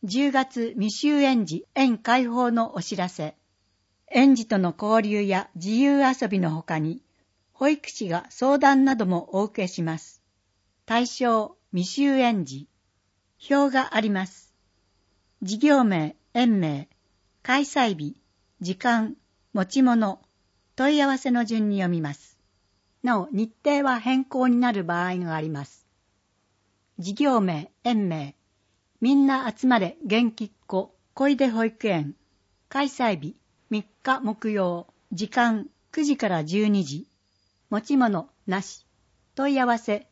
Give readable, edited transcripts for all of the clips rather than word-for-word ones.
10月未就園児園開放のお知らせ。園児との交流や自由遊びのほかに、保育士が相談などもお受けします。対象未就園児。表があります。事業名、園名、開催日、時間、持ち物、問い合わせの順に読みます。なお、日程は変更になる場合があります。事業名、園名、みんな集まれ元気っ子小出保育園。開催日3日木曜。時間9時から12時。持ち物なし。問い合わせ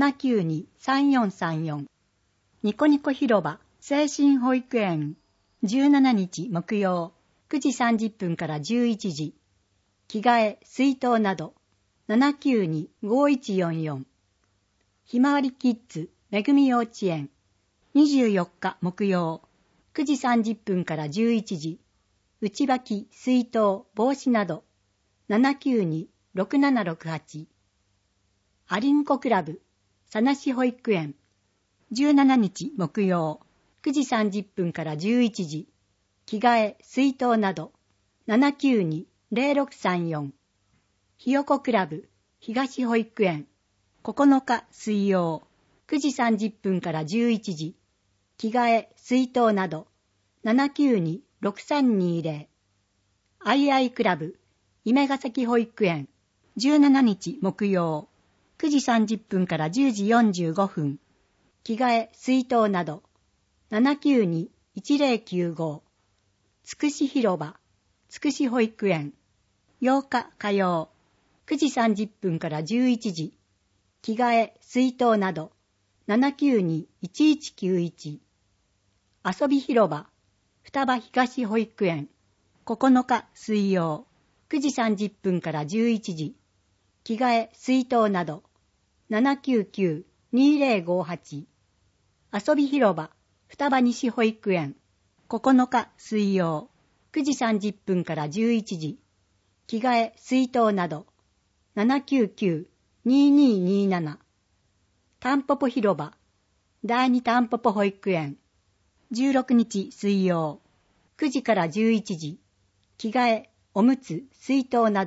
792-3434。ニコニコ広場精神保育園。17日木曜。9時30分から11時。着替え、水筒など。792-5144。ひまわりキッズめぐみ幼稚園。24日木曜。9時30分から11時。内履き、水筒、帽子など。792-6768。アリンコクラブ、さなし保育園。17日木曜。9時30分から11時。着替え、水筒など。792-0634。ひよこクラブ、東保育園。9日水曜。9時30分から11時。着替え、水筒など。792-6320。アイアイクラブ、夢ヶ崎保育園。17日木曜。9時30分から10時45分。着替え、水筒など。792-1095。つくし広場、つくし保育園。8日火曜。9時30分から11時。着替え、水筒など。792-1191。遊び広場、双葉東保育園。9日水曜。9時30分から11時。着替え、水筒など。799-2058。遊び広場、双葉西保育園。9日水曜。9時30分から11時。着替え、水筒など。799-2227。たんぽぽ広場、第二たんぽぽ保育園。16日水曜。9時から11時。着替え、おむつ、水筒な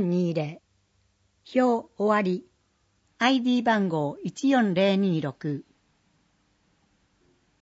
ど。793-7320。表終わり。ID 番号14026。